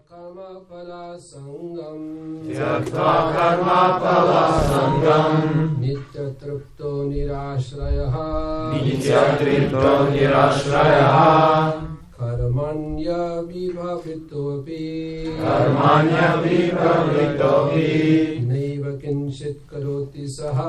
Tyaktva karma phala sangam Nityatripto nirashrayaha Karmanya vibhavitopi Naiva kinchit karoti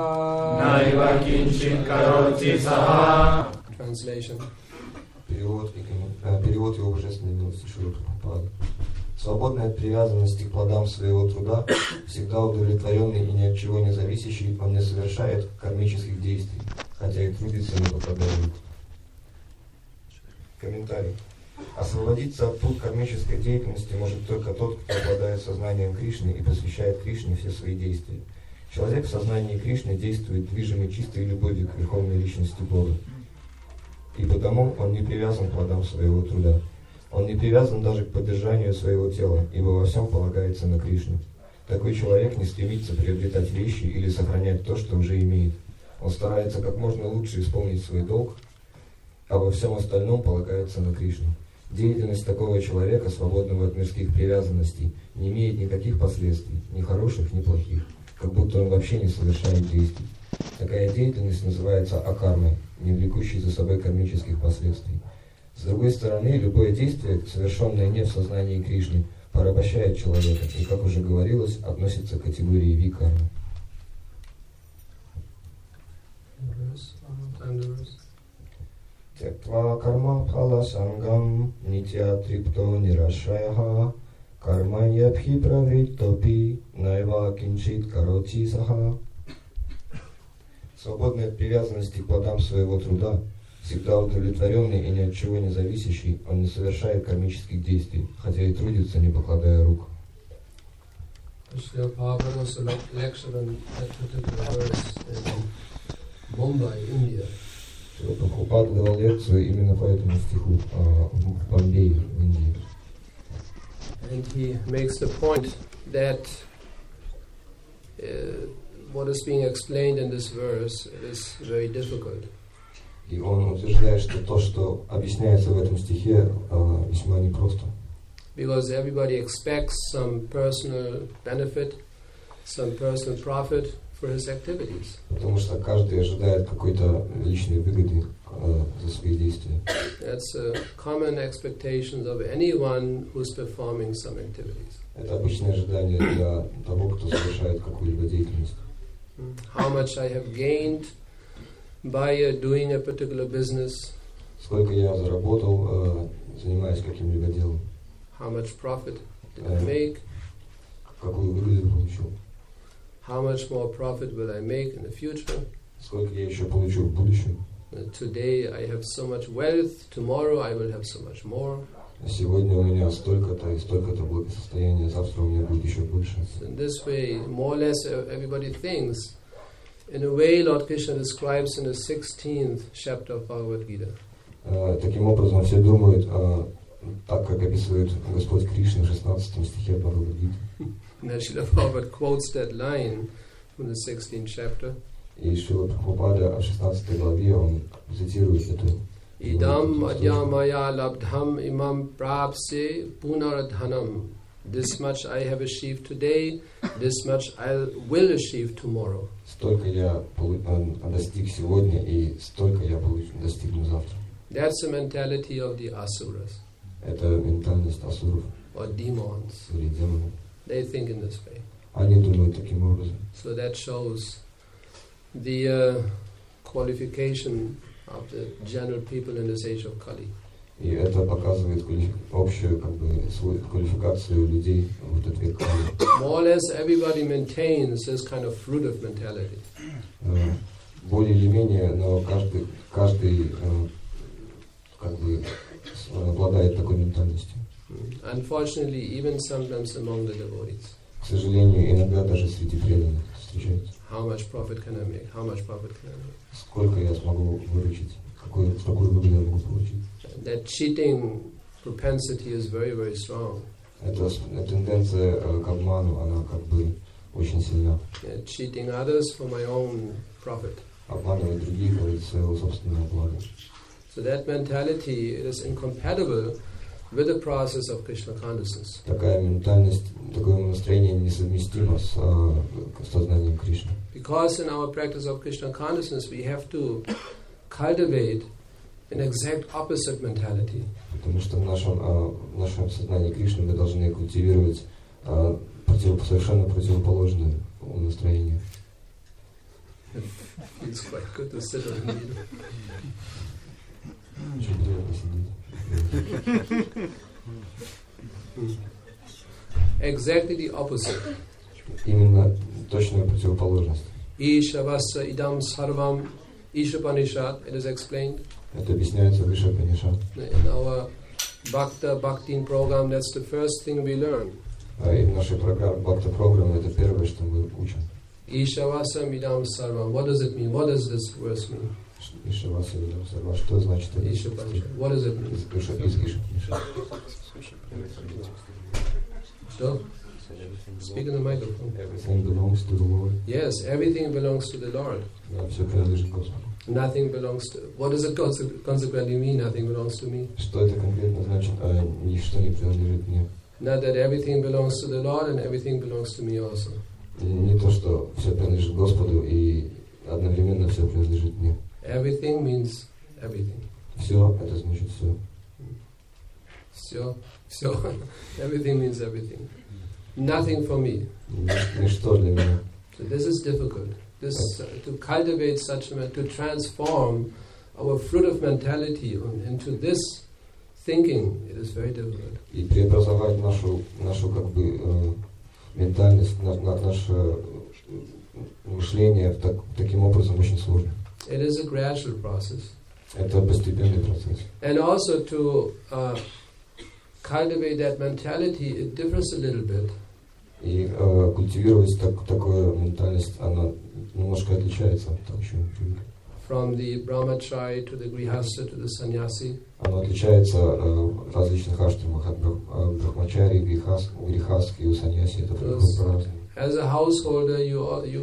saha Translation. Перевод его божественной милости Шрила Прабхупады. Свободный от привязанности к плодам своего труда, всегда удовлетворенный и ни от чего не зависящий, он не совершает кармических действий, хотя и трудится не покладая рук. Комментарий. Освободиться от пут кармической деятельности может только тот, кто обладает сознанием Кришны и посвящает Кришне все свои действия. Человек в сознании Кришны действует движимый чистой любовью к Верховной Личности Бога. И потому он не привязан к плодам своего труда. Он не привязан даже к поддержанию своего тела, ибо во всем полагается на Кришну. Такой человек не стремится приобретать вещи или сохранять то, что уже имеет. Он старается как можно лучше исполнить свой долг, а во всем остальном полагается на Кришну. Деятельность такого человека, свободного от мирских привязанностей, не имеет никаких последствий, ни хороших, ни плохих, как будто он вообще не совершает действий. Такая деятельность называется акармой, не влекущей за собой кармических последствий. С другой стороны, любое действие, совершенное не в сознании Кришны, порабощает человека и, как уже говорилось, относится к категории викармы. Тяктва карма пхала сангам нитья трипто нирашраяха карма ябхи правриттопи найва кинчит кароти саха. Свободный от привязанности к плодам своего труда, всегда удовлетворенный и ни от чего не зависящий, он не совершает кармических действий, хотя и трудится, не покладая рук. Srila Prabhupada was lectured on that particular verse in Mumbai, India. Шрила Прабхупада давал лекцию именно по этому стиху в Бомбее, в Индии. And he makes the point that what is being explained in this verse is very difficult. И он утверждает, что то, что объясняется в этом стихе, весьма непросто. Because everybody expects some personal benefit, some personal profit for his activities. Потому что каждый ожидает какой-то личной выгоды за свои действия. That's a common expectation of anyone who's performing some activities. Это обычное ожидание для того, кто совершает какую-либо деятельность. How much I have gained by doing a particular business. Сколько я заработал, занимаясь каким-либо делом. How much profit did I make? Какую выгоду получил? How much more profit will I make in the future? Сколько я еще получу в будущем? Today I have so much wealth, tomorrow I will have so much more. Сегодня у меня столько-то и столько-то благосостояния, завтра у меня будет еще больше. So in this way, more or less everybody thinks. In a way, Lord Krishna describes in the 16th chapter of Bhagavad Gita. Таким образом, все думают, так как описывает Господь Кришна в 16 стихе Бхагавад-гиты. And Srila Prabhupada quotes that line from the 16th chapter. И Шрила Прабхупада в 16 главе он цитирует эту. Idam adyamaya labdham imam prapse punaradhanam. This much I have achieved today, this much I will achieve tomorrow. Столько я достиг сегодня и столько я достигну завтра. That's the mentality of the asuras. Это ментальность асуров. Or demons. Или демонов. They think in this way. Они думают таким образом. So that shows the qualification of the general people in this age of Kali. И это показывает общую свою квалификацию людей в этот век Кали. More or less everybody maintains this kind of fruitive mentality. Более или менее, но каждый обладает такой ментальностью. Unfortunately, even sometimes among the devotees. К сожалению, иногда даже среди преданных встречается. How much profit can I make? How much profit can I make? Сколько я смогу выручить? Какую выгоду я могу получить? That cheating propensity is very, very strong. Эта тенденция к обману, она очень сильна. Cheating others for my own profit. Обманывать других ради своего собственного блага. So that mentality, it is incompatible with the process of Krishna consciousness. Такая ментальность, такое настроение несовместимо с сознанием Кришны. Because in our practice of Krishna consciousness we have to cultivate an exact opposite mentality. Потому что в нашем сознании Кришны мы должны культивировать совершенно противоположное настроение. It's quite good to sit on it. Очень приятно сидеть. Exactly the opposite. Именно точная противоположность. Ishavasa idam sarvam Ishapanishad, it is explained. Это объясняется в Ишапанишад. In our Bhaktin program, that's the first thing we learn. И в нашей Бхакта-программе это первое, что мы учим. Ishavasa idam sarvam. What does it mean? What does this verse mean? Ишаваса идам сарва. Что значит это? Ishapanishad. What does it mean? Из Ишапанишад. So, speak in the microphone. Everything belongs to the Lord. Yes, everything belongs to the Lord. Да, все принадлежит Господу. Nothing belongs to... What does it consequently mean? Nothing belongs to me. Что это конкретно значит? Ничто не принадлежит мне. Not that everything belongs to the Lord and everything belongs to me also. Не то, что все принадлежит Господу и одновременно все принадлежит мне. Everything means everything. Все, это значит все. Все. Everything means everything. Nothing for me. Ничто для меня. So this is difficult. To cultivate such to transform our fruit of mentality into this thinking, it is very difficult. И преобразовать нашу как бы ментальность, наше мышление таким образом очень сложно. It is a gradual process. Это постепенный процесс. And also to cultivate that mentality, it differs a little bit. И культивировать такую ментальность, она немножко отличается от того, чего мы привыкли. From the brahmachari to the grihastha to the sannyasi. Она отличается в различных аштрамах, от брахмачари, грихастхи и у саньяси. Это по-разному. As a householder, you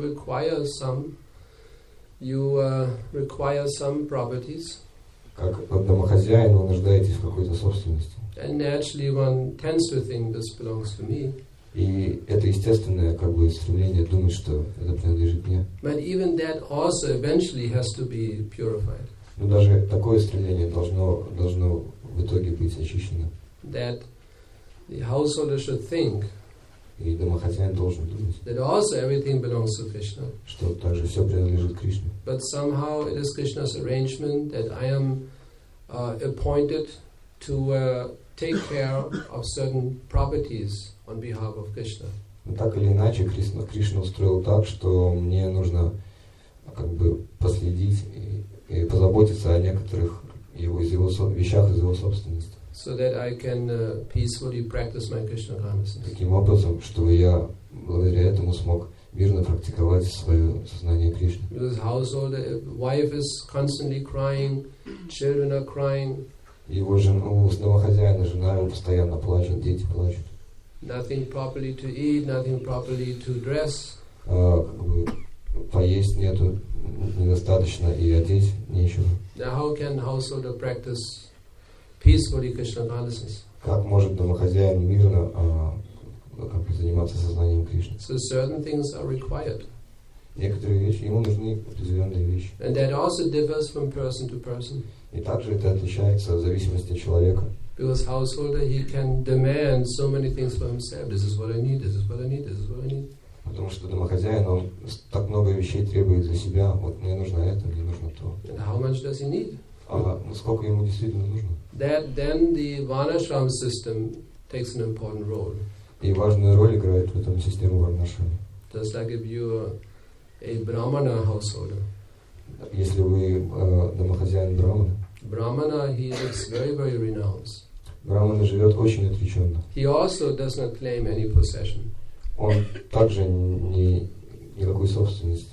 require some properties. Как домохозяин вы нуждаетесь в какой-то собственности. And naturally one tends to think this belongs to me. И это естественное как бы стремление думать, что это принадлежит мне. But even that also eventually has to be purified. Но даже такое стремление должно в итоге быть очищено. That the householder should think. И домохозяин должен думать. That also everything belongs to Krishna. Что также все принадлежит Кришне. But somehow it is Krishna's arrangement that I am appointed to take care of certain properties on behalf of Krishna. Но так или иначе, Кришна устроил так, что мне нужно как бы последить и позаботиться о некоторых вещах из его собственности. So that I can peacefully practice my Krishna consciousness. Таким образом, чтобы я благодаря этому смог мирно практиковать свое сознание Кришны. Because householder, wife is constantly crying, children are crying. Его домохозяина, жена его постоянно плачет, дети плачут. Nothing properly to eat, nothing properly to dress. Поесть нету, недостаточно, и одеть нечего. Now how can householder practice peacefully Krishna consciousness? Как может домохозяин мирно заниматься сознанием Кришны? So certain things are required. Некоторые вещи, ему нужны определенные вещи. And that also differs from person to person. И также это отличается в зависимости от человека. Because householder, he can demand so many things for himself. This is what I need, this is what I need, this is what I need. Потому что домохозяин, он так много вещей требует за себя. Вот мне нужно это, мне нужно то. And how much does he need? А сколько ему действительно нужно? Then the Varnashram system takes an important role. И важную роль играет в этом система Варнашрама. Just like if you a Brahmana householder. Если вы домохозяин Брахмана, Brahmana, he lives very, very renounced. Брахмана живет очень отреченно. He also does not claim any possession. Он также никакой собственности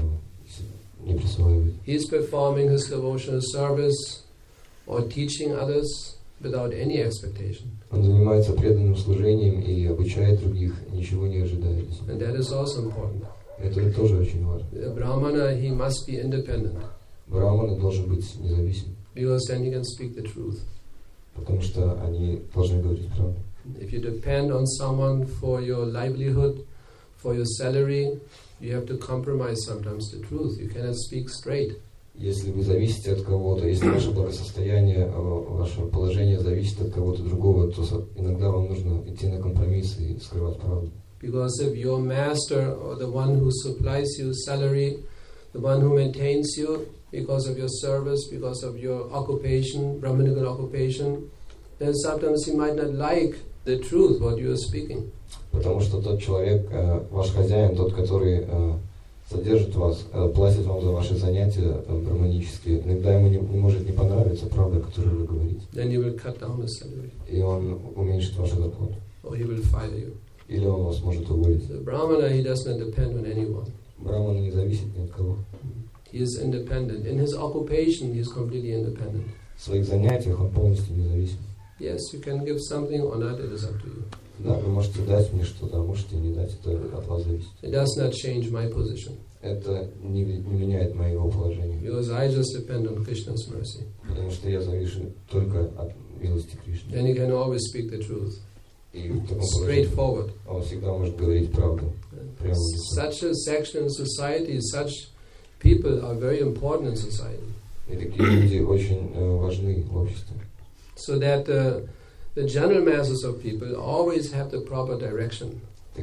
не присваивает. He is performing his devotional service or teaching others without any expectation. Он занимается преданным служением и обучает других, ничего не ожидая. And that is also important. Это тоже очень важно. The Brahmana, he must be independent. Брахмана должен быть независим. Because then he can speak the truth. потому что они должны говорить правду. If you depend on someone for your livelihood, for your salary, you have to compromise sometimes the truth. You cannot speak straight. Если вы зависите от кого-то, если ваше благосостояние, ваше положение зависит от кого-то другого, то иногда вам нужно идти на компромиссы и скрывать правду. Because if your master or the one who supplies you salary, the one who maintains you because of your service, because of your occupation, Brahminical occupation, then sometimes he might not like the truth, what you are speaking. Потому что тот человек, ваш хозяин, тот, который содержит вас, платит вам за ваши занятия браманические, иногда ему не может не понравиться правда, которую вы говорите. Then he will cut down the salary. И он уменьшит вашу зарплату. Or he will fire you. Или он вас может уволить. The Brahmana, he does not depend on anyone. Браман не зависит ни от кого. He is independent. In his occupation, he is completely independent. В своих занятиях он полностью независим. Yes, you can give something or not, it is up to you. Да, вы можете дать мне что-то, а можете не дать, это от вас зависит. It does not change my position. Это не меняет моего положения. Because I just depend on Krishna's mercy. Потому что я завишу только от милости Кришны. And he can always speak the truth. И в таком положении Straightforward. он всегда может говорить правду. Прямо в лицо. Such a section in society, such people are very important in society. И такие люди очень важны в обществе. So that the general masses of people always have the proper direction.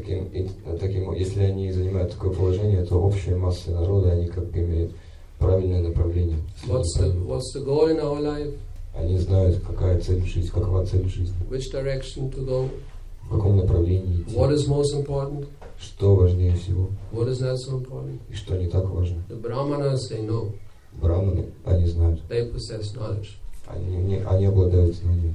Если они занимают такое положение, то общая масса народа, они как бы имеют правильное направление. What's the goal in our life? Они знают, какая цель жизни, какова цель жизни. Which direction to go? В каком направлении идти. What is most important? Что важнее всего. What is not so important? И что не так важно. The Brahmanas, they know. Браманы, они знают. They possess knowledge. Они обладают знанием.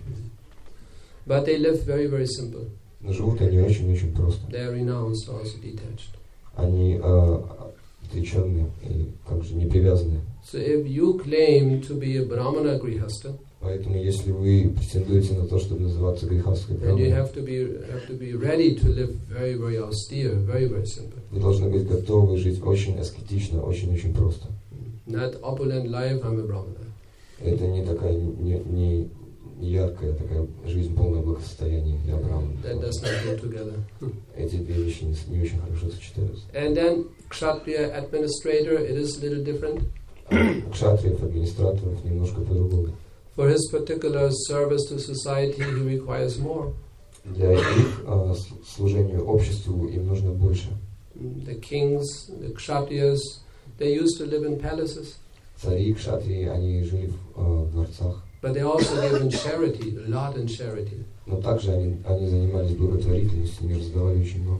But they live very, very simple. Но живут они очень-очень просто. They are renounced, also detached. Они отреченные и как же не привязанные. So if you claim to be a Brahmana Grihastha, Поэтому, если вы претендуете на то, чтобы называться грехастской then you браманой, have to be ready to live very, very austere, very, very simple. вы должны быть готовы жить очень аскетично, очень-очень просто. Not opulent life, I'm a Brahmana. Это не такая не яркая такая жизнь, полное благосостояние для брамана. That does not go together. Эти две вещи не очень хорошо сочетаются. And then Kshatriya administrator, it is a little different. Кшатриев, администраторов немножко по-другому. For his particular service to society, he requires more. Для их служению обществу им нужно больше. The kings, the Kshatriyas, they used to live in palaces. Цари, кшатрии, они жили в дворцах. But they also gave in charity, a lot in charity. Но также они занимались благотворительностью, они раздавали очень много.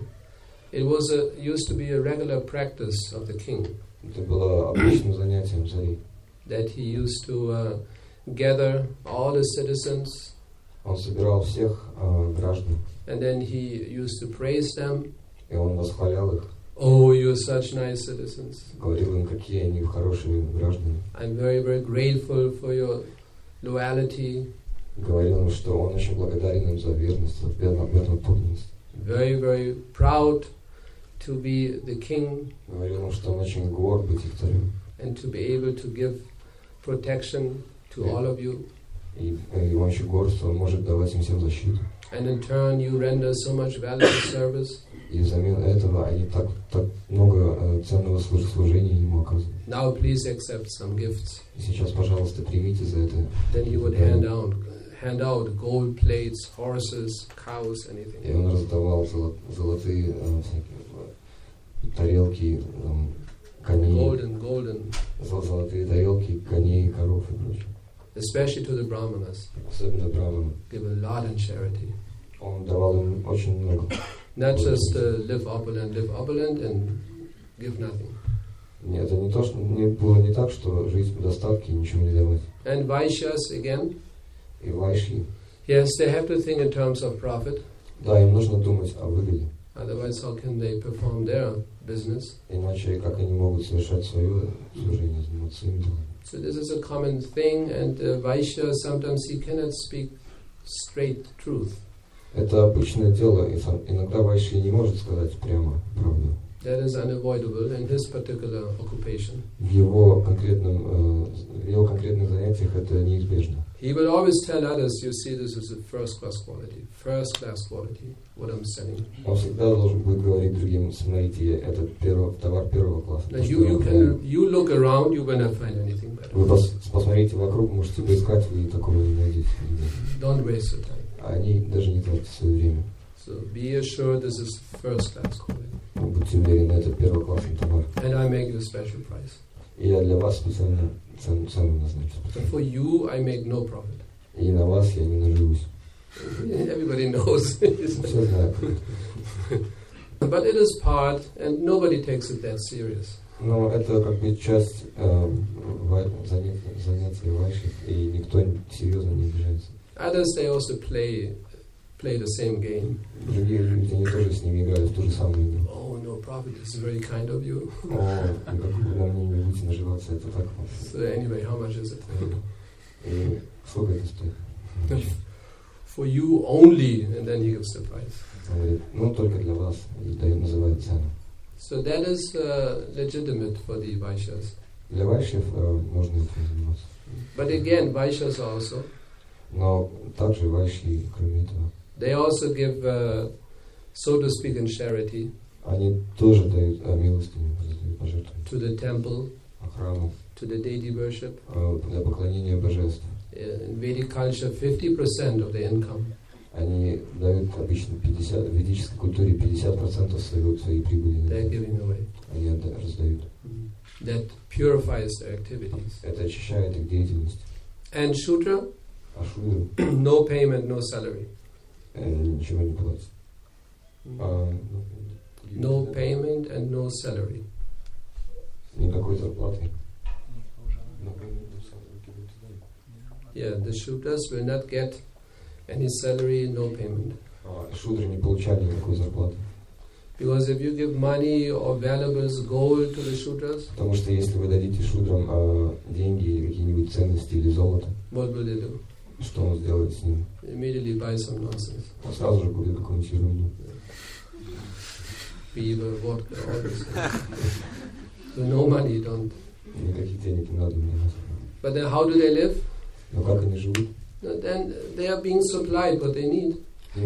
It was used to be a regular practice of the king. Это было обычным занятием царей. That he used to gather all the citizens. Он собирал всех граждан. And then he used to praise them. И он восхвалял их. Oh, you're such nice citizens. Говорил им, какие они хорошие граждане. I'm very, very grateful for your loyalty. Говорил им, что он очень благодарен им за верность, за верноподданность. Very, very proud to be the king. Говорил им, что он очень горд быть их царем. And to be able to give protection to all of you. И он очень горд, что он может давать им всем защиту. And in turn you render so much valuable service. И взамен этого они так много ценного служения ему оказывают. Now please accept some gifts. И сейчас, пожалуйста, примите за это. Then he would hand out gold plates, horses, cows, anything. И он раздавал золотые всякие тарелки, коней. Golden. Золотые тарелки, коней, коров и прочее. Especially to the Brahmanas. Особенно браманам. Give a lot in charity. Он давал им очень много. Not just live opulent and give nothing. Нет, это не то, что было не так, что жить в достатке и ничего не давать. And Vaishyas again. И вайши. Yes, they have to think in terms of profit. Да, им нужно думать о выгоде. Otherwise, how can they perform their business? Иначе как они могут совершать свое служение, заниматься своим делом. So this is a common thing, and Vaishya sometimes he cannot speak straight truth. Это обычное дело, и иногда вайши не может сказать прямо правду. That is unavoidable in his particular occupation. В его конкретных занятиях это неизбежно. He will always tell others, you see, this is a first class quality, what I'm selling. Он всегда должен будет говорить другим, смотрите, это товар первого класса. You look around, you will not find anything better. Вы посмотрите вокруг, можете поискать, вы такого не найдете. Don't waste your time. Они даже не тратят свое время. So be assured this is first class quality. Будьте уверены, это первоклассный товар. And I make you a special price. И я для вас специально цену назначу. And for you, I make no profit. И на вас я не наживусь. Everybody knows. Все знают. But it is part, and nobody takes it that serious. Но это как бы часть занятий ваших, и никто серьезно не обижается. Others, they also play the same game. Другие люди, они тоже с ними играют в ту же самую игру. Oh, no profit, this is very kind of you. О, как вы на мне не будете наживаться, это так. So anyway, how much is it? И сколько это стоит? For you only, and then he gives the price. Он говорит, ну только для вас, и называет цену. So that is legitimate for the Vaishyas. Для вайшев можно этим заниматься. But again, Vaishyas also. Но также вайши, кроме этого, they also give, so to speak, in charity. Они тоже дают милостыню, раздают пожертвования. To the temple. Храму. To the deity worship. Для поклонения божеств. In Vedic culture, 50% of the income. Они дают обычно 50%, в ведической культуре 50% своей прибыли. They're giving away. Они раздают. That purifies their activities. Это очищает их деятельность. And Shudra? А шудру? No payment, no salary. Ничего не платит. No payment and no salary. Никакой зарплаты. Yeah, the Shudras will not get any salary, no payment. Шудры не получали никакой зарплаты. Because if you give money or valuables, gold to the Shudras, потому что если вы дадите шудрам деньги или какие-нибудь ценности или золото, what will they do? Что он сделает с ним? Immediately buy some nonsense. Он сразу же купит какую-нибудь ерунду. Beaver, vodka, all this. So no money, don't. Никаких денег не надо мне. But then how do they live? Но как они живут? Then they are being supplied what they need.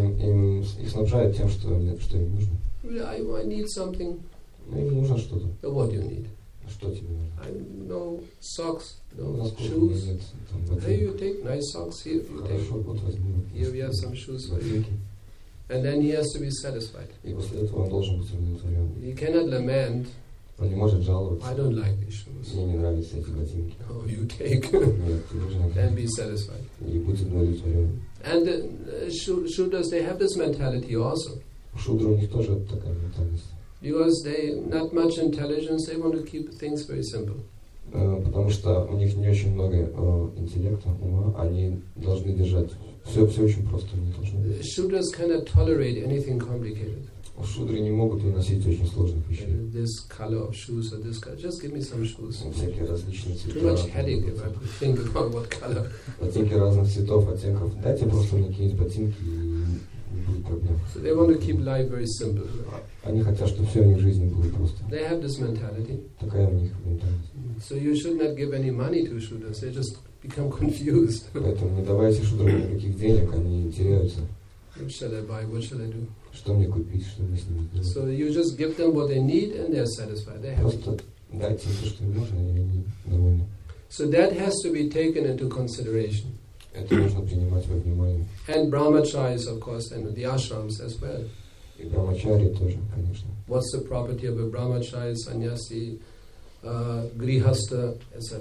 Их снабжают тем, что им нужно. I need something. Им нужно что-то. So what do you need? Что тебе нужно? I no socks, no shoes. There you take nice socks. Here you take. Here we have some shoes for you. And then he has to be satisfied. И после этого он должен быть удовлетворен. He cannot lament. Он не может жаловаться. I don't like these shoes. Мне не нравятся эти ботинки. Oh, you take. Нет, ты должен. Then be satisfied. И будь удовлетворен. And Shudras, they have this mentality also. Шудры у них тоже такая ментальность. Because they not much intelligence, they want to keep things very simple. Потому что у них не очень много интеллекта, ума, они должны держать все очень просто, они должны. Shudras cannot tolerate anything complicated. Шудры не могут выносить очень сложных вещей. This color of shoes or this color, just give me some shoes. Всякие различные цвета. Too much headache if I think about what color. Ботинки разных цветов, оттенков. Дайте просто мне какие-нибудь ботинки и не будет проблем. So they want to keep life very simple. Они хотят, чтобы все у них в жизни было просто. They have this mentality. Такая у них ментальность. So you should not give any money to Shudras. They just become confused. Поэтому не давайте шудрам никаких денег, они теряются. What shall I buy? What shall I do? Что мне купить, что мне с ними сделать? So you just give them what they need and they're satisfied. They're happy. Просто дайте им то, что им нужно, и они довольны. So that has to be taken into consideration. Это нужно принимать во внимание. And brahmacharis, of course, and the ashrams as well. И брамачари тоже, конечно. What's the property of a brahmachari, sannyasi, grihastha, etc.?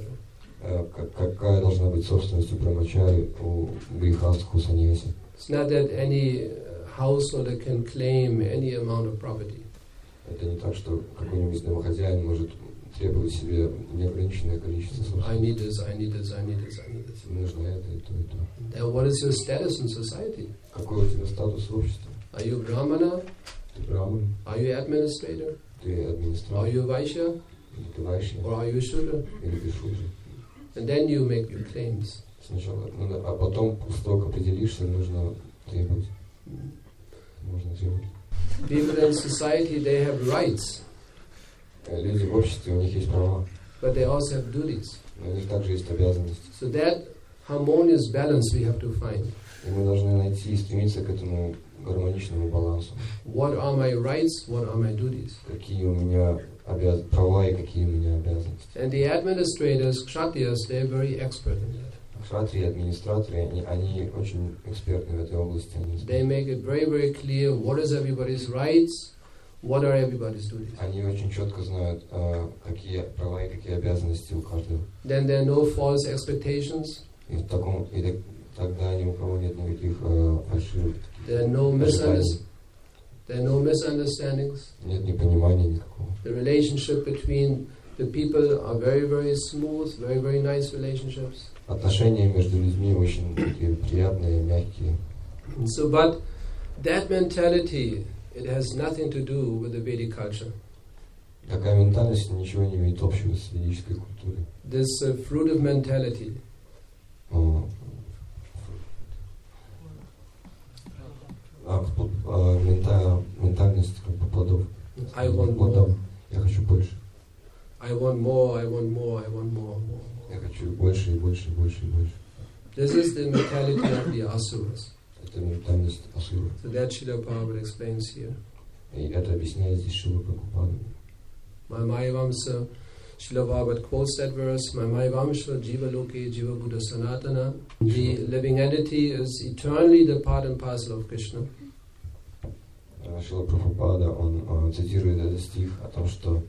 Какая должна быть собственность у брамачари, у грихастх, у саньяси? It's not that any householder can claim any amount of property. Это не так, что какой-нибудь домохозяин может требовать себе неограниченное количество собственности. I need this, I need this, I need this, I need this. Нужно это и то, и то. Then what is your status in society? Какой у тебя статус в обществе? Are you brahmana? Ты браман? Are you administrator? Ты администратор? Are you vaishya? Или ты вайшья? Or are you shudra? Или ты шудра? And then you make your claims. Сначала, а потом, после того, как определишься, нужно требовать. Можно требовать. People in society, they have rights. Люди в обществе, у них есть права, but they also have duties. но у них также есть обязанности. So that harmonious balance we have to find. И мы должны найти и стремиться к этому гармоничному балансу. What are my rights? What are my duties? Какие у меня права и какие у меня обязанности. And the administrators, kshatriyas, they're very expert in that. Кшатрии, администраторы, они очень экспертны в этой области. They make it very, very clear what is everybody's rights, what are everybody's duties. Они очень четко знают, какие права и какие обязанности у каждого. Then there are no false expectations. И тогда ни у кого нет никаких фальшивых There are no ожиданий. There are no misunderstandings. Нет непонимания никакого. The relationship between the people are very, very smooth, very, very nice relationships. Отношения между людьми очень такие приятные, мягкие. So, but that mentality, it has nothing to do with the Vedic culture. Такая ментальность ничего не имеет общего с ведической культурой. This fruitive mentality, ментальность как бы плодов. I want more. Я хочу больше. I want more, I want more, I want more, more. Я хочу больше и больше и больше и больше. This is the mentality of the asuras. Это ментальность асуров. So that Srila Prabhupada explains here. И это объясняет здесь Шрила Прабхупада. Mamayavamsa, Srila Prabhupada quotes that verse, Mamayavamsa jiva loke jiva buddha sanatana. The living entity is eternally the part and parcel of Krishna. Шрила Прабхупада, он цитирует этот стих о том, что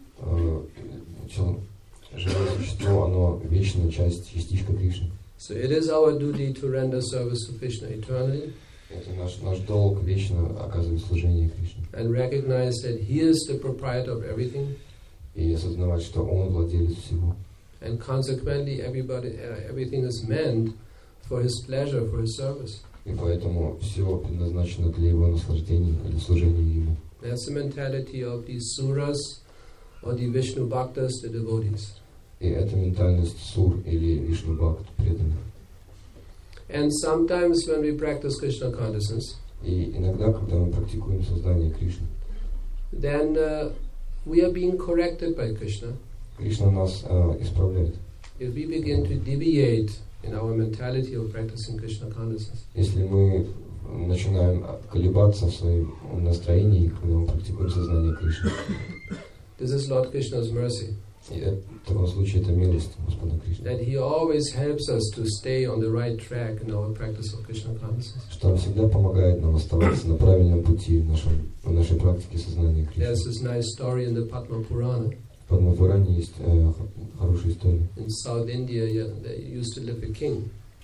живое существо, оно вечная частичка Кришны. So it is our duty to render service to Krishna eternally. Это наш долг вечно оказывать служение Кришне. And recognize that He is the proprietor of everything. И осознавать, что Он владелец всего. And consequently, everything is meant for His pleasure, for His service. И поэтому все предназначено для Его наслаждения, для служения Ему. That's the mentality of the suras or the Vishnu bhaktas, the devotees. И это ментальность сур или Вишну Бхакт, преданных. And sometimes when we practice Krishna consciousness, И иногда, когда мы практикуем сознание Кришны, then we are being corrected by Krishna. Кришна нас исправляет. If we begin to deviate in our mentality of practicing Krishna consciousness, Если мы начинаем колебаться в своем настроении, когда мы практикуем сознание Кришны, this is Lord Krishna's mercy. и в таком случае это милость Господа Кришны. That He always helps us to stay on the right track in our practice of Krishna consciousness. Что Он всегда помогает нам оставаться на правильном пути в нашей практике сознания There's Кришны. this nice story in the Padma Purana. В Падма-Пуране есть хорошая история. In South India, there used to live a king.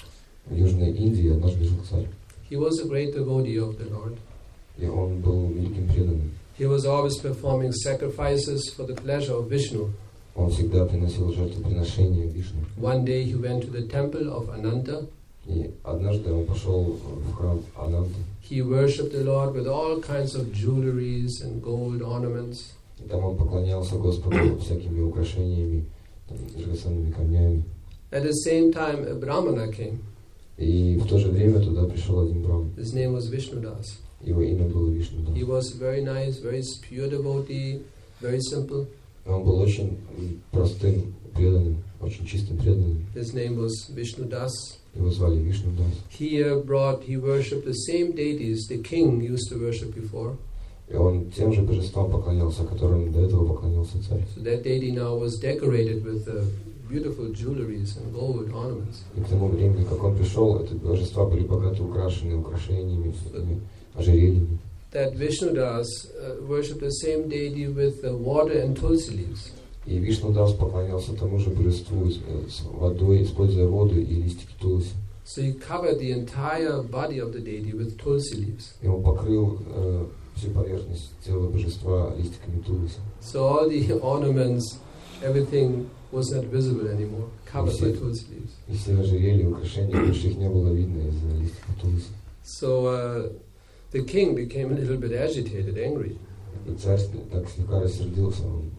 В Южной Индии однажды жил царь, He was a great devotee of the Lord. и он был великим преданным. He was always performing sacrifices for the pleasure of Vishnu. Он всегда приносил жертвоприношения Вишну. One day he went to the temple of Ananta. И однажды он пошел в храм Ананты. He worshipped the Lord with all kinds of jewelries and gold ornaments. И там он поклонялся Господу всякими украшениями, драгоценными камнями. At the same time, a Brahmana came. И в то же время туда пришел один браман. His name was Vishnudas. Его имя было Вишнудас. He was very nice, very pure devotee, very simple. Он был очень простым, преданным, очень чистым преданным. His name was Vishnudas. Его звали Вишнудас. He worshipped the same deities the king used to worship before. И он тем же божествам поклонялся, которым до этого поклонялся царь. So that deity now was decorated with beautiful jewelries and gold ornaments. И к тому времени, как он пришел, эти божества были богато украшены украшениями, ожерельями. That Vishnudas worshipped the same deity with water and tulsi leaves. И Вишнудас поклонялся тому же божеству с водой, используя воду и листики тулси. So he covered the entire body of the deity with tulsi leaves. И он покрыл всю поверхность тела божества листиками тулси. So all the ornaments, everything was not visible anymore, covered by tulsi leaves. И все ожерелья, украшения, больше их не было видно из-за листиков тулси. So the king became a little bit agitated, angry. И царь так слегка рассердился.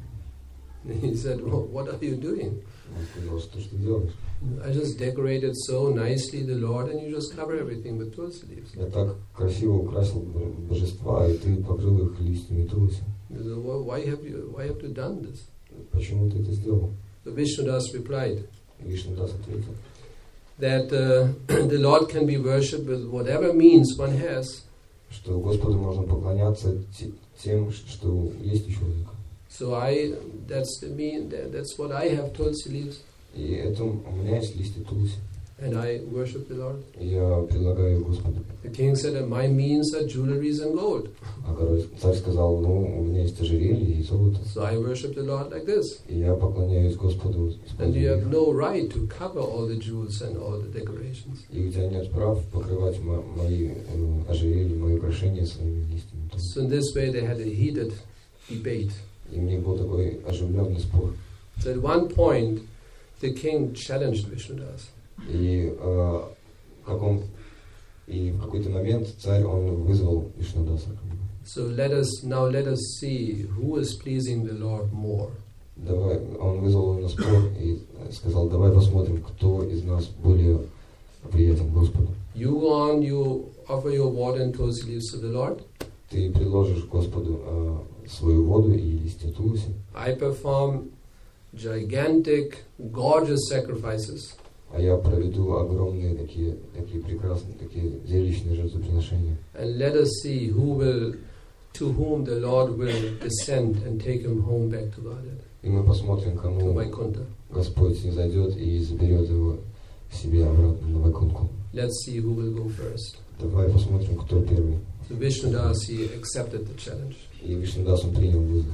He said, well, what are you doing? Он сказал, что ты делаешь? I just decorated so nicely the Lord and you just cover everything with tulsi leaves. Я так красиво украсил божества, и ты покрыл их листьями тулси. He said, well, why have you done this? Почему ты это сделал? So Vishnudas replied И Вишнудас ответил, that the Lord can be worshipped with whatever means one has. что Господу можно поклоняться тем, что есть у человека. So that's what I have tulsi leaves, И это у меня есть листья тулси. and I worship the Lord. И я предлагаю Господу. The king said that my means are jewelries and gold. А царь сказал, у меня есть ожерелье и золото. So I worship the Lord like this. И я поклоняюсь Господу. And you have no right to cover all the jewels and all the decorations. И у тебя нет прав покрывать мои ожерелья, мои украшения своими листьями. So in this way they had a heated debate. И у них был такой оживленный спор. So at one point the king challenged Vishnudas. И в какой-то момент царь он вызвал Вишнудаса. So let us see who is pleasing the Lord more. Он вызвал его на спор и сказал, давай посмотрим, кто из нас более приятен Господу. You go on, you offer your water and tulsi leaves to the Lord. Ты предложишь Господу свою воду и листья тулси. I perform gigantic, gorgeous sacrifices. А я проведу огромные такие прекрасные, такие зрелищные жертвоприношения. And let us see to whom the Lord will descend and take him home back to Godhead, И мы посмотрим, to кому Vaikuntha. Господь снизойдет и заберет его к себе обратно на Вайкунтху. Let's see who will go first. Давай посмотрим, кто первый. So Vishnudas, he accepted the challenge. И Вишнудас он принял вызов.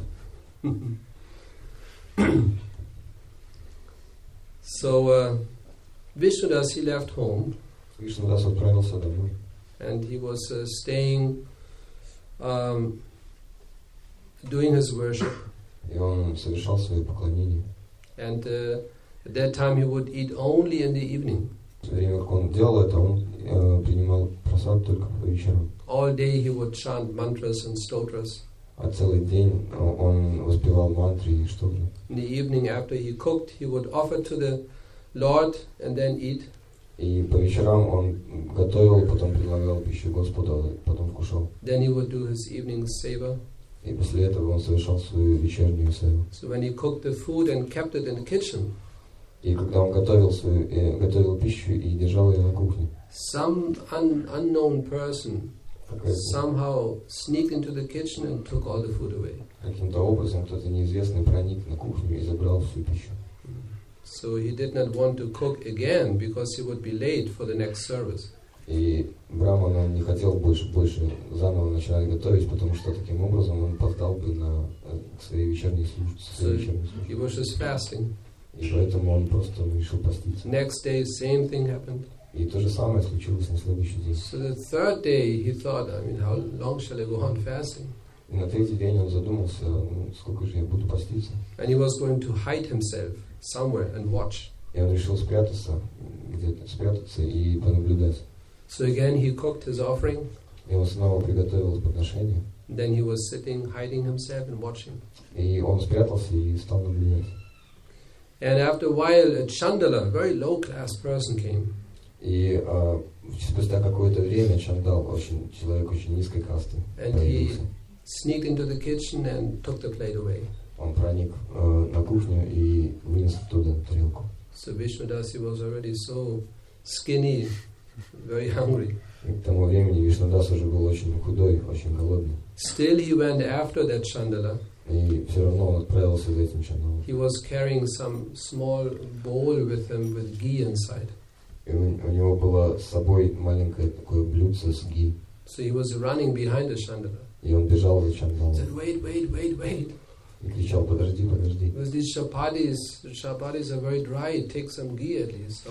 So Vishnudas, he left home. Вишнудас отправился домой. And he was staying, doing his worship. И он совершал свои поклонения. And at that time he would eat only in the evening. В то время как он делал это, он принимал просад только по вечерам. All day he would chant mantras and stotras. А целый день он воспевал мантры и штотры. In the evening, after he cooked, he would offer to the Lord and then eat. И по вечерам он готовил, потом предлагал пищу Господу, потом вкушал. Then he would do his evening seva. И после этого он совершал свою вечернюю севу. So when he cooked the food and kept it in the kitchen, И когда он готовил пищу и держал ее на кухне, some unknown person somehow sneaked into the kitchen and took all the food away. каким-то образом кто-то неизвестный проник на кухню и забрал всю пищу. So he did not want to cook again because he would be late for the next service. И Браман он не хотел больше заново начинать готовить, потому что таким образом он опоздал бы на своей вечерней службе. He was just fasting. И поэтому он просто решил поститься. Next day, same thing happened. И то же самое случилось на следующий день. So the third day he thought, how long shall I go on fasting? И на третий день он задумался, сколько же я буду поститься. And he was going to hide himself somewhere and watch. И он решил спрятаться и понаблюдать. So again he cooked his offering. И он снова приготовил подношение. Then he was sitting, hiding himself and watching. И он спрятался и стал наблюдать. And after a while, a Chandala, a very low-class person, came. И спустя какое-то время Чандал, человек очень низкой касты, появился. Sneaked into the kitchen and took the plate away. Он проник на кухню и вынес оттуда тарелку. So Vishnudas, he was already so skinny, very hungry. И к тому времени Вишнудас уже был очень худой, очень голодный. Still he went after that Chandala. И все равно он отправился за этим Чандалом. He was carrying some small bowl with him with ghee inside. И у него было с собой маленькое такое блюдце с ги. So he was running behind the Chandala. И он бежал за Чандалом. He said, wait. И кричал, подожди. Because these chapatis are very dry, take some ghee at least.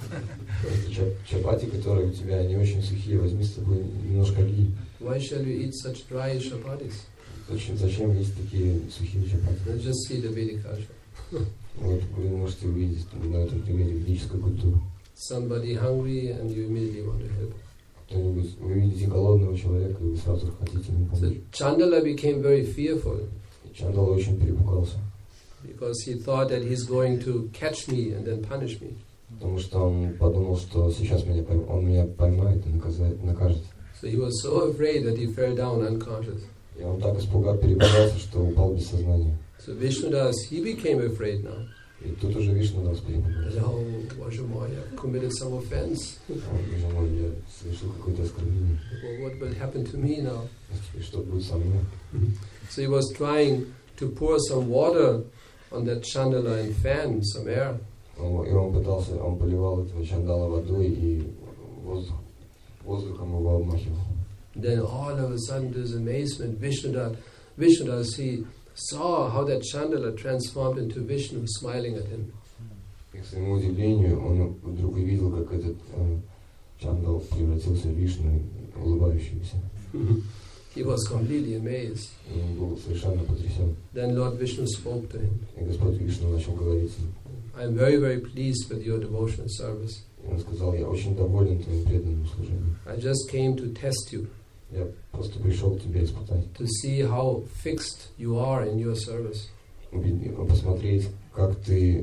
Чапати, которые у тебя, они очень сухие, возьми с собой немножко ги. Why shall you eat such dry chapatis? Зачем есть такие сухие чапати? Just see the Vedic culture. Вот вы можете увидеть на этом примере ведическую культуру. Somebody hungry and you immediately want to help. Кто-нибудь, вы видите голодного человека, и вы сразу хотите ему помочь. So Chandala became very fearful. Чандала очень перепугался. Because he thought that he's going to catch me and then punish me. Потому что он подумал, что сейчас он меня поймает и накажет. So he was so afraid that he fell down unconscious. И он так перепугался, что упал без сознания. So Vishnudas, he became afraid now. И тут уже Вишнудас перепугался. Oh, Vajamoy, I've committed some offense. Вишнудас, я совершил какое-то оскорбление. Well, what will happen to me now? Теперь что будет со мной? So he was trying to pour some water on that chandala and fan some air. И он поливал этого чандала водой и воздухом его обмахивал. Then all of a sudden there's amazement. Vishnudas, he saw how that chandala transformed into Vishnu smiling at him. И к своему удивлению, он вдруг увидел, как этот чандал превратился в Вишну, улыбающийся. He was completely amazed. И он был совершенно потрясен. Then Lord Vishnu spoke to him. И Господь Вишну начал говорить с ним. I'm very, very pleased with your devotional service. И он сказал: я очень доволен твоим преданным служением. I just came to test you. Я просто пришел тебя испытать. To see how fixed you are in your service. Посмотреть, как ты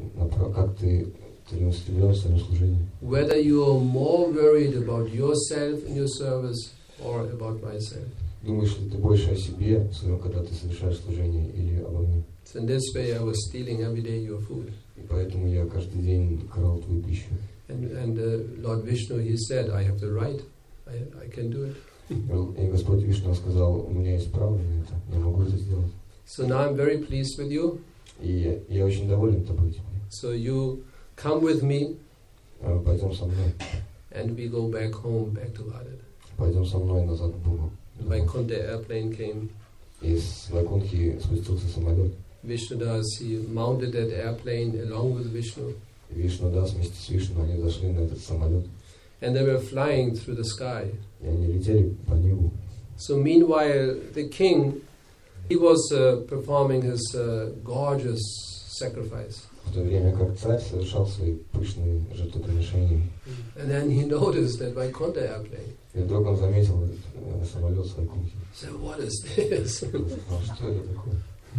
целеустремлен в своем служении. Whether you are more worried about yourself in your service or about myself. Думаешь ли ты больше о себе, когда ты совершаешь служение, или обо мне? So in this way I was stealing every day your food. И поэтому я каждый день крал твою пищу. And Lord Vishnu, he said, I have the right. I can do it. И Господь Вишну сказал: у меня есть право на это, я могу это сделать. So now I'm very pleased with you. И я очень доволен тобой теперь. So you come with me. Пойдем со мной. And we go back home, back to Radha. Пойдем со мной назад в Богу. Vaikunta airplane came. Из Вайкунтхи спустился самолет. Vishnudas, he mounted that airplane along with Vishnu. Вишнудас вместе с Вишну, они зашли на этот самолет. And they were flying through the sky. И они летели по небу. So meanwhile, the king, he was performing his gorgeous sacrifice. В то время как царь совершал свои пышные жертвоприношения. And then he noticed that Vaikunta airplane. И вдруг он заметил этот самолет с Вайкунтхи. So what is this? Что это такое?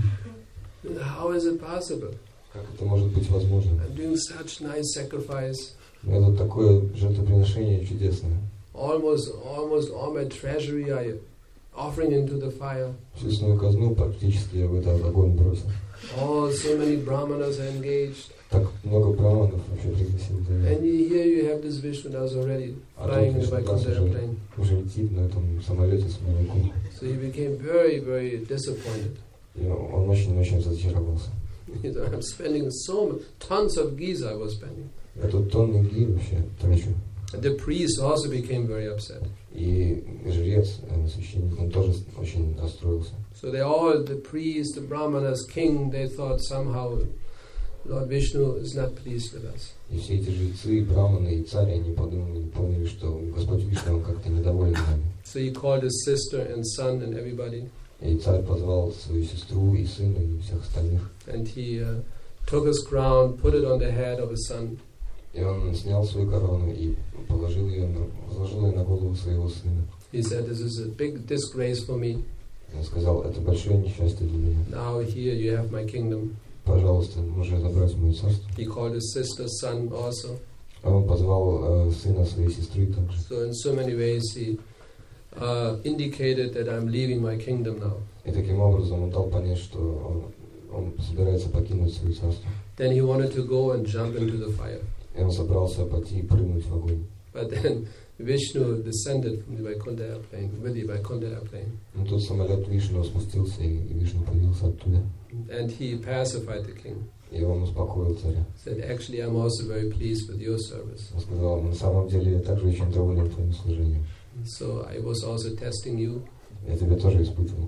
How is it possible? Как это может быть возможно? I'm doing such nice sacrifice. Это такое жертвоприношение чудесное. Almost all my treasury I offering into the fire. Всю свою казну практически я в этот огонь бросил. So many brahmanas are engaged. Так много браманов вообще пригласил. And here you have this Vishnudas already flying in the Vaikunta airplane. Уже летит на этом самолете с Вайкунтхи. So he became very, very disappointed. И он очень разочаровался. I'm spending tons of geese I was spending. Я тут тонны ги вообще трачу. The priest also became very upset. И жрец, священник, он тоже очень расстроился. So they all, the priest, the brahmanas, king, they thought somehow Lord Vishnu is not pleased with us. И все эти жрецы, браманы и цари, они поняли, что Господь Вишну, он как-то недоволен нами. So he called his sister and son and everybody. И царь позвал свою сестру и сына и всех остальных. And he took his crown, put it on the head of his son. И он снял свою корону и возложил ее на голову своего сына. He said, "This is a big disgrace for me." Он сказал: это большое несчастье для меня. Now here you have my kingdom. Пожалуйста, можешь забрать мое царство. He called his sister, son also. А он позвал сына своей сестры также. So in so many ways he indicated that I'm leaving my kingdom now. И таким образом он дал понять, что он собирается покинуть свое царство. Then he wanted to go and jump into the fire. И он собрался пойти и прыгнуть в огонь. But then Vishnu descended from the Vaikunta airplane, with the Vaikunta airplane. Но тут самолет Вишну спустился, и Вишну появился оттуда. And he pacified the king. И он успокоил царя. Said, actually, I'm also very pleased with your service. Он сказал: на самом деле я также очень доволен твоим служением. So I was also testing you. Я тебя тоже испытывал.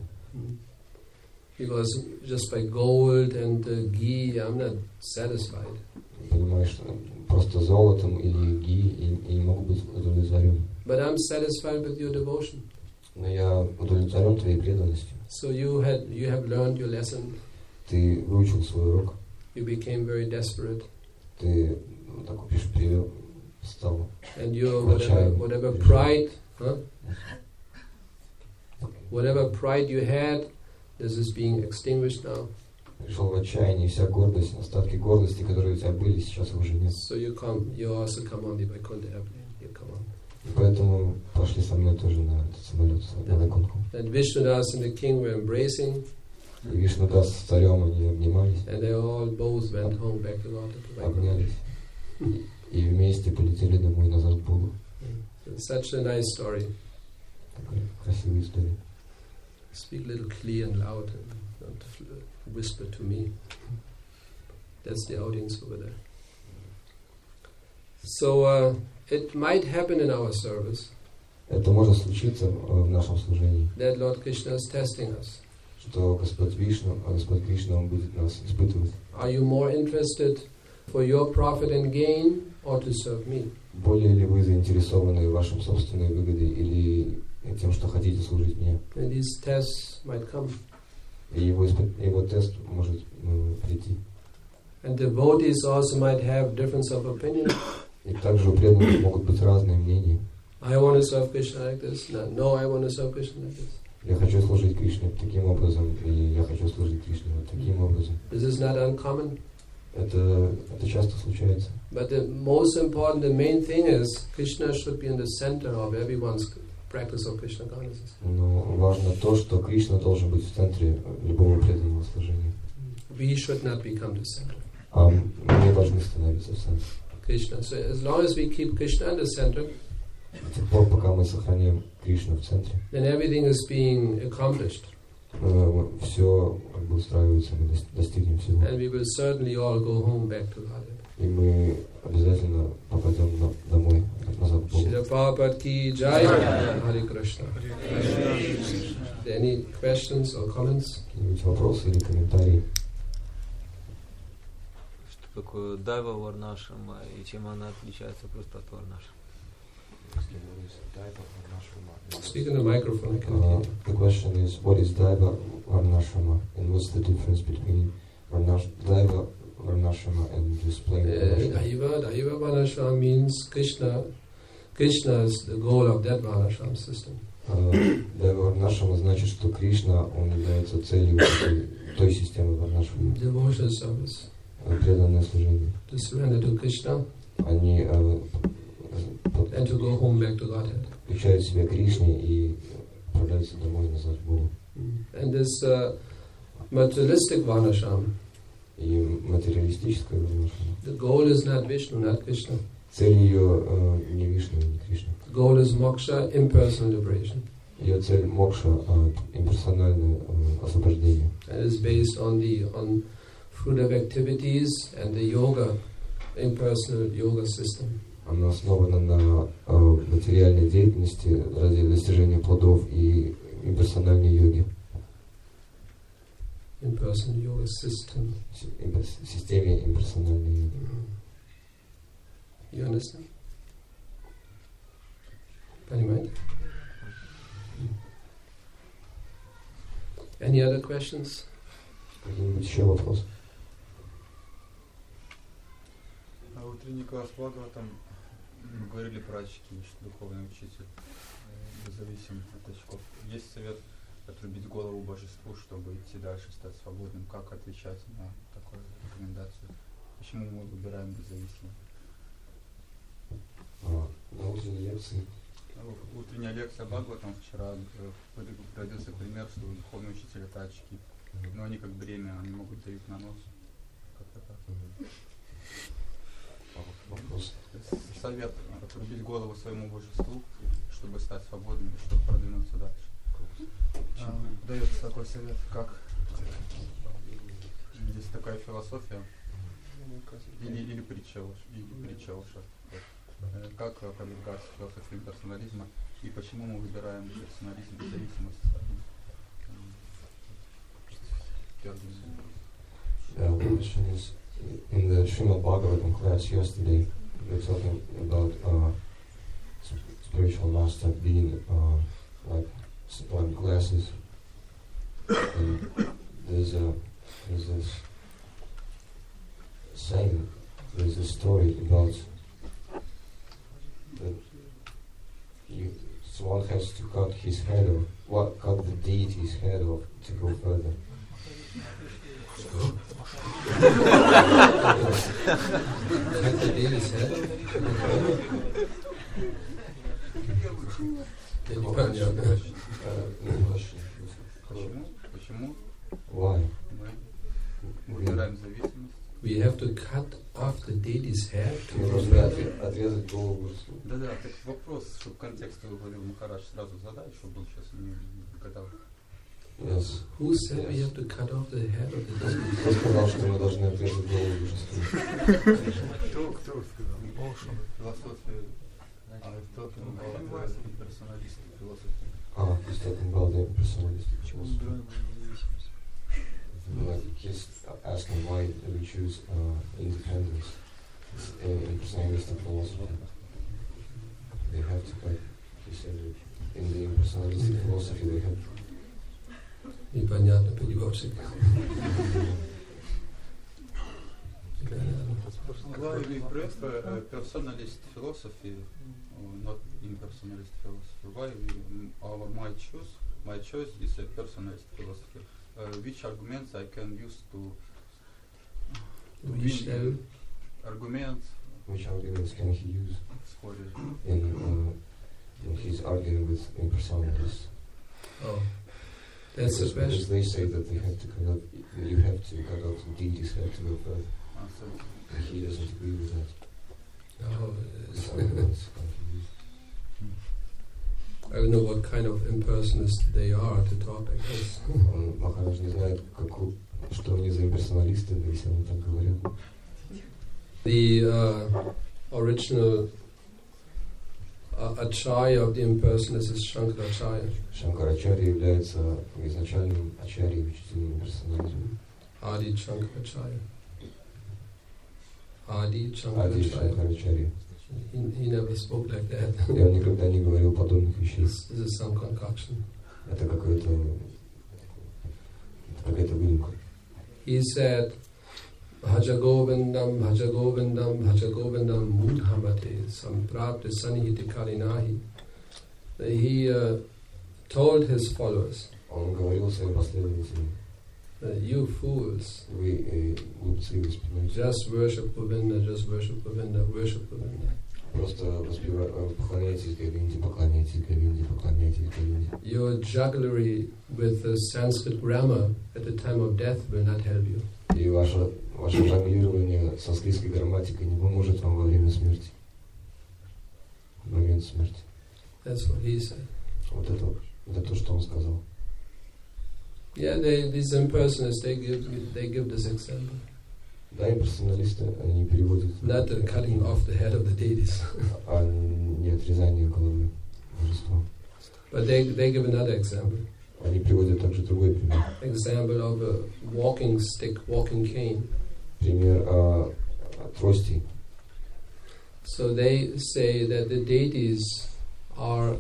Because just by gold and ghee, I'm not satisfied. Понимаешь, что просто золотом или ги и не могу быть удовлетворен. But I'm satisfied with your devotion. Но я удовлетворен твоей преданностью. So you have learned your lesson. Ты выучил свой урок. You became very desperate. Ты так стал. And your whatever pride, whatever pride you had, this is being extinguished now. Пришел в отчаяние, вся гордость, остатки гордости, которые у тебя были, сейчас уже нет. So you also come on the Vaikunta airplane. You come on. И поэтому, пошли со мной тоже на этот самолет, на догонку. And Vishnudas and the king were embracing. И Вишнудас с царем, они обнимались, And they all both went home back to Godhead. обнялись. И вместе полетели домой назад к Богу. It's such a nice story. Такая красивая история. Speak a little clear and loud and don't whisper to me. That's the audience over there. So it might happen in our service Это может случиться в нашем служении, that Lord Krishna is testing us. что Господь Кришна, Он будет нас испытывать. Are you more interested for your profit and gain or to serve me? Более ли вы заинтересованы в вашем собственной выгоде или тем, что хотите служить мне? And these tests might come. И его тест может прийти. And devotees also might have difference of opinion. И также у преданных могут быть разные мнения. I want to serve Krishna like this. No, I want to serve Krishna like this. Я хочу служить Кришне таким образом, и я хочу служить Кришне вот таким образом. This is not uncommon. Это часто случается. But the most important, the main thing is Krishna should be in the center of everyone's practice of Krishna consciousness. Но важно то, что Кришна должен быть в центре любого преданного служения. We should not become the center. А мы должны становиться в центре. Krishna. So as long as we keep Krishna in the center, До тех пор, пока мы сохраняем Кришну в центре, then everything is being accomplished. Все как бы устраивается, мы достигнем всего. And we will certainly all go home back to Godhead. И мы обязательно попадем домой, назад в Бога. Srila Prabhupada ki jai. Hare Krishna. Any questions or comments? Какие-нибудь вопросы или комментарии? Что такое дайва варнашрама и чем она отличается просто от варнашрама? Speak in the microphone. I can't hear you. The question is, what is Daiva Varnashrama, and what's the difference between Daiva Varnashrama and just plain Varnashrama? Daiva Varnashrama means Krishna. Krishna is the goal of that Varnashrama system. Дайва Варнашрама значит, что Кришна, он является целью той системы Варнашрама. Devotional service. Преданное служение. To surrender to Krishna. Они And to go home back to Godhead. Включают себя Кришне и отправляются домой назад к Богу. And this materialistic Varnashram, И материалистическое Варнашрама. the goal is not Vishnu, not Krishna. Цель ее не Вишну, не Кришна. The goal is moksha, impersonal liberation. Ее цель мокша, имперсональное освобождение. And is based on fruitive activities and the yoga, impersonal yoga system. Она основана на материальной деятельности ради достижения плодов и имперсональной йоги. Impersonal yoga system. Системе имперсональной йоги. You understand? Понимаете? Any other questions? Какие-нибудь еще вопросы? Утренний класс Бхагаватам мы говорили про очки, что духовный учитель независим от очков. Есть совет отрубить голову божеству, чтобы идти дальше, стать свободным. Как отвечать на такую рекомендацию? Почему мы выбираем независимо? На утренней лекции. Утренняя лекция Бхагаватам вчера приводился пример, что духовный учитель это очки. Но они как бремя, они могут давить на нос. Как-то так. Вопрос. Совет отрубить голову своему божеству, чтобы стать свободным, чтобы продвинуться дальше. Дается такой совет, как здесь такая философия или притча, как подвергаться философии персонализма и почему мы выбираем персонализм в зависимости от The question is, in the Srimad Bhagavatam class yesterday, we were talking about spiritual master being like supplying glasses. And there's this saying, there's a story about that someone has to cut his head off, cut the deity's head off to go further. Непонятно. Почему Why? мы убираем зависимость? We have to cut off the deity's head to Мы remove должны it. отрезать голову божеству. Да-да, так вопрос, чтобы контекст вы говорил, Махарадж, сразу задай, чтобы он сейчас не гадал. Yes. Who said we have to cut off the head of the deity? Кто сказал, что мы должны отрезать голову божеству? Кто сказал? Философия. Персоналисты, философия. He's talking about the personalistic Почему philosophy. убираем зависимость? Like, he's asking why we choose independence in personalistic philosophy. They have to, like, he said, in the impersonalistic philosophy they have. Непонятно, переводчик. Why we prefer personalist philosophy, not impersonalist philosophy? Why my choice is a personalist philosophy? Which arguments I can use to win arguments? Which arguments can he use Споры. in his arguing with impersonalists? Oh, that's a Because question. they say that they have to cut out, you have to cut out the deities have to go further. So And he doesn't agree with that. Oh, His arguments can he use. I don't know what kind of impersonalists they are to talk like this. Махарадж не знает, что они за имперсоналисты, да если они так говорят. The original Acharya of the impersonalists is Shankaracharya. Шанкарачарья является изначальным ачарьей, учителем имперсонализма. Adi Shankaracharya. Adi Ади Shankaracharya. Шанкарачарья. He never spoke like that. И он никогда не говорил подобных вещей. This is some concoction. Это какая-то выдумка. He said, Bhaja Govindam, Bhaja Govindam, Bhaja Govindam, Mudhamate, Samprapta Sanihiti Kalinahi. He told his followers, Он говорил своим последователям: you fools, вы глупцы, вы спинаете. just worship Govinda, just worship Govinda, worship Govinda. Просто поклоняйтесь Говинде, поклоняйтесь Говинде, поклоняйтесь Говинде. Your jugglery with the Sanskrit grammar at the time of death will not help you. И ваше жонглирование санскритской грамматикой не поможет вам во время смерти. В момент смерти. That's what he said. Вот это то, что он сказал. Yeah, these impersonalists, they give this example. Да, имперсоналисты, они переводят, Not the cutting off the head of the deities. а не отрезание головы божества. But they give another example. Они приводят также другой пример. Example of a walking stick, walking cane. Пример трости. So they say that the deities are,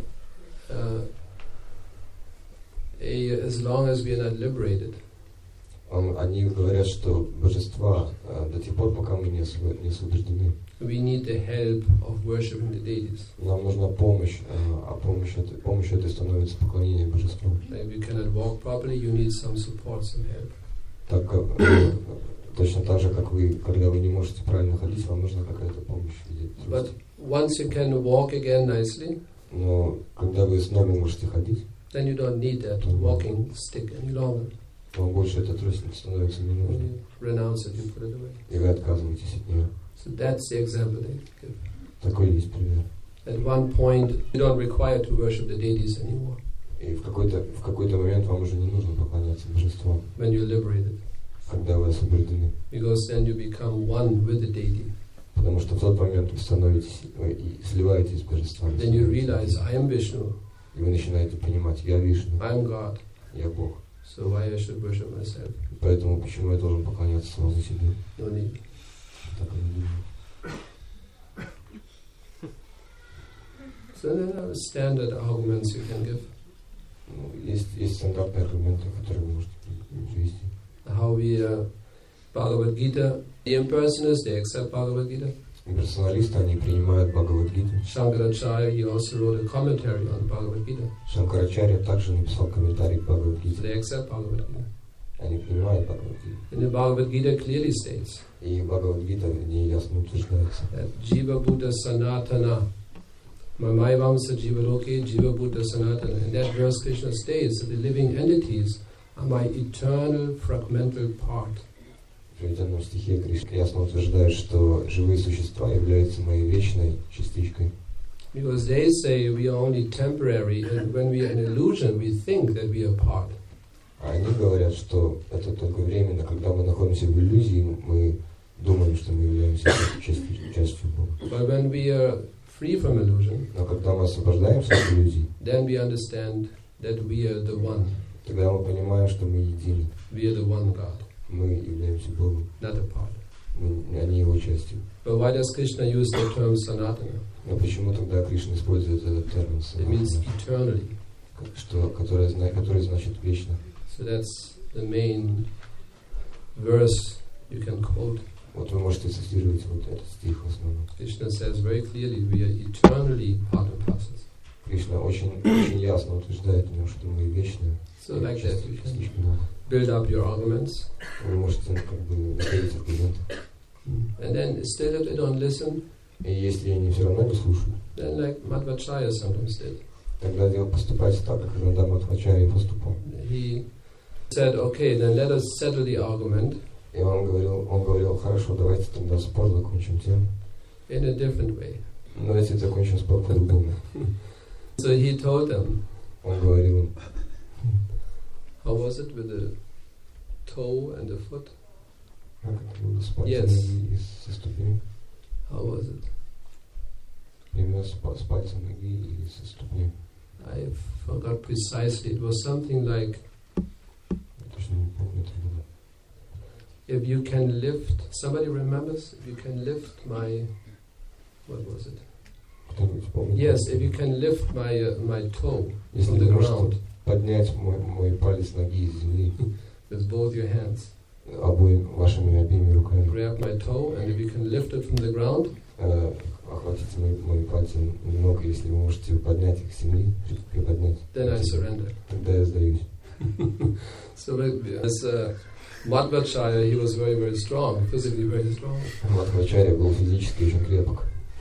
as long as we are not liberated, Они говорят, что божества до тех пор, пока мы не освобождены, we need the help of worshipping the deities. нам нужна помощь, а помощью этой становится поклонение божеству. If you cannot walk properly, you need some support, some help. Так как, точно так же, как вы, когда вы не можете правильно ходить, вам нужна какая-то помощь в виде But трости. once you can walk again nicely, Но когда вы снова можете ходить, then you don't need that walking stick any longer. вам больше эта трость становится не When нужна. you renounce it, you put it away. И вы отказываетесь от нее. So that's the example they give. Такой есть пример. At one point, you don't require to worship the deities anymore И в какой-то момент вам уже не нужно поклоняться божествам, when you're liberated, когда вы освобождены. because then you become one with the deity. Потому что в тот момент вы становитесь и сливаетесь с божествами. Then you realize, I am Vishnu, И вы начинаете понимать: я Вишну, I am God, я Бог. so why I should worship myself? Поэтому почему я должен поклоняться самому себе? No need. Так и не думаю. So there are standard arguments you can give. Есть стандартные аргументы, которые вы можете привести. How we, Bhagavad Gita, the impersonalists, they accept Bhagavad Gita. Имперсоналисты, они принимают Бхагавад-гиту. Shankaracharya, he also wrote a commentary on Bhagavad Gita. Шанкарачарья также написал комментарий к So Бхагавад-гите. they accept Bhagavad Gita. Они принимают Бхагавад-гиту. And the Bhagavad Gita clearly states И Бхагавад-гита в ней ясно утверждается, that Jiva Buddha Sanatana, Mamayavamsa Jivaloke Jiva Buddha Sanatana. In that verse Krishna states that the living entities are my eternal fragmental part. В приведенном стихе Кришна ясно утверждает, что живые существа являются моей вечной частичкой. Because they say we are only temporary, and when we are in illusion, we think that we are part. Они говорят, что это только временно, когда мы находимся в иллюзии, мы думаем, что мы являемся частью Бога. But when we are free from illusion, Но когда мы освобождаемся от иллюзий, then we understand that we are the one. тогда мы понимаем, что мы едины. We are the one God, Мы являемся Богом, not a part. а не Его частью. But why does Krishna use the term Sanatana? Но почему тогда Кришна использует этот термин It means «санатана», eternally. который значит «вечно»? So that's the main verse you can quote. Вот вы можете цитировать вот этот стих в основном. Krishna says very clearly, we are eternally part and parcel. Кришна очень ясно утверждает в нем, что мы вечны. So like that you can Слишком много. build up your arguments. Вы можете как бы находить аргументы. And then still if they don't listen, И если они все равно не слушают, then like Madhvacharya sometimes did. тогда поступайте так, как иногда Мадхвачарья поступал. He said, okay, then let us settle the argument И он говорил, хорошо, давайте тогда спор закончим тем. in a different way. Но давайте закончим спор по-другому. So he told them, Он говорил, how was it with the toe and the foot? как это было, с пальцами Yes. и со ступнями. How was it? Именно с пальцем ноги и со ступнями. I forgot precisely. It was something like, Я точно не помню, это было. if you can lift, somebody remembers? If you can lift my, what was it? Кто-нибудь помнит? Yes, if you can lift my toe Если from вы the можете ground поднять мой палец ноги из земли with both your hands, вашими обеими руками, grab my toe, and if you can lift it from the ground, охватите мои пальцы немного, если вы можете поднять их с земли, приподнять, then I surrender. тогда я сдаюсь. So as Madhvacharya, he was very, very strong, physically very strong. Мадхвачарья был физически очень крепок.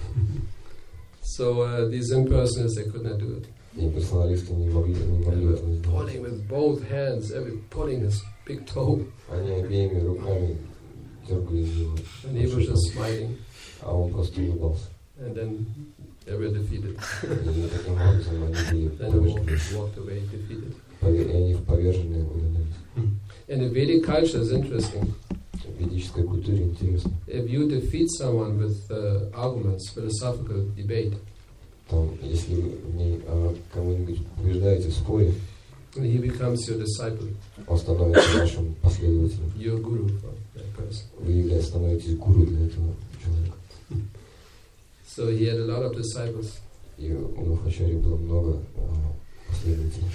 So these impersonalists, they could not do it. И персоналисты не могли They этого were сделать. pulling with both hands, pulling his big toe, Они обеими руками дергали его, and he was just smiling, а он просто улыбался. and then they were defeated. И таким образом они были Then they повержены. walked away defeated. И они повержены удалились. In the Vedic culture, it's interesting. В ведической культуре интересно. If you defeat someone with arguments, philosophical debate, Там, если вы в ней кого-нибудь побеждаете в споре, he becomes your disciple, он становится вашим последователем. your guru for that person. Вы становитесь гуру для этого человека. So he had a lot of disciples. И у Мадхвачарьи было много последователей.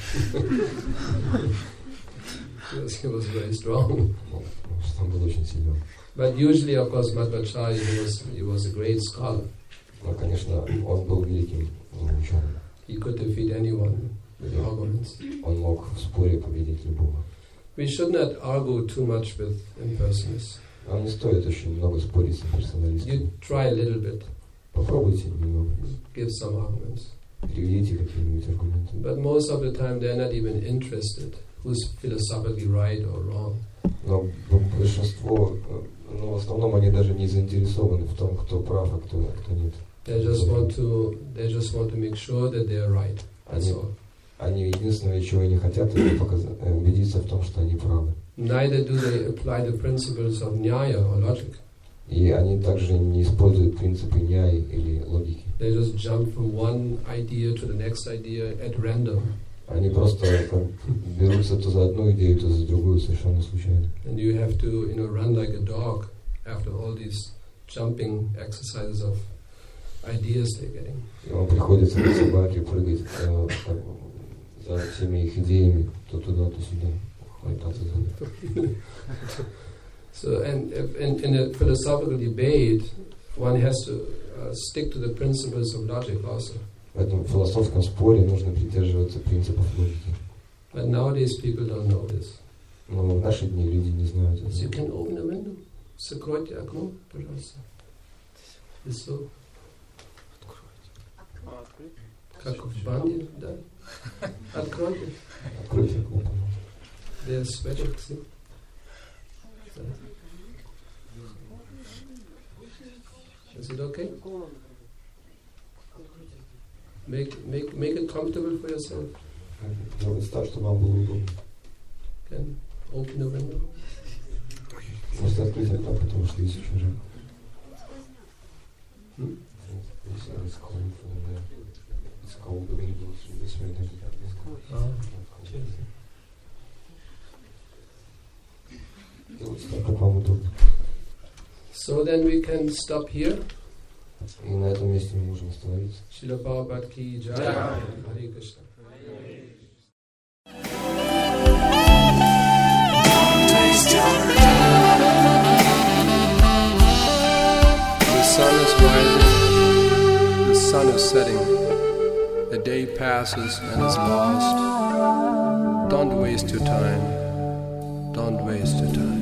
Because he was very strong. Потому что он был очень силен. But usually, of course, Madhvacharya, he was a great scholar. Но, конечно, он был великим ученым. He could defeat anyone with arguments. Он мог в споре победить любого. We should not argue too much with impersonalists. Вам не стоит очень много спорить с персоналистами. You try a little bit, Попробуйте немного, give some arguments. приведите какие-нибудь аргументы. But most of the time, they're not even interested who's philosophically right or wrong. Но большинство, в основном они даже не заинтересованы в том, кто прав, а кто нет. They just want to make sure that they are right. That's all. Они единственное, чего они хотят, это убедиться в том, что они правы. Neither do they apply the principles of Nyaya or logic. И они также не используют принципы няи или логики. They just jump from one idea to the next idea at random. Они просто берутся то за одну идею, то за другую, совершенно случайно. And you have to, run like a dog after all these jumping exercises of ideas they're getting. И вам приходится на собаке прыгать за всеми их идеями, то туда, то сюда, хвататься за них. So, and if in a philosophical debate, one has to stick to the principles of logic also. В этом философском споре нужно придерживаться принципов логики. But nowadays people don't know this. Но в наши дни люди не знают So you этого. can open the window. Закройте окно, пожалуйста. И so. Как в банде, да. Откройте. Откройте окно. They're sweating, see? Is it okay? Make it comfortable for yourself. Делайте так, чтобы вам было удобно. Can open the window. Можете открыть окно, потому что здесь очень жарко. It's cold, the windows, this way, делайте так, как вам удобно. So then we can stop here. И на этом месте мы можем остановиться. Srila Prabhupada ki jai. Hare Krishna. The sun is rising, the sun is setting, the day passes and is lost. Don't waste your time, don't waste your time.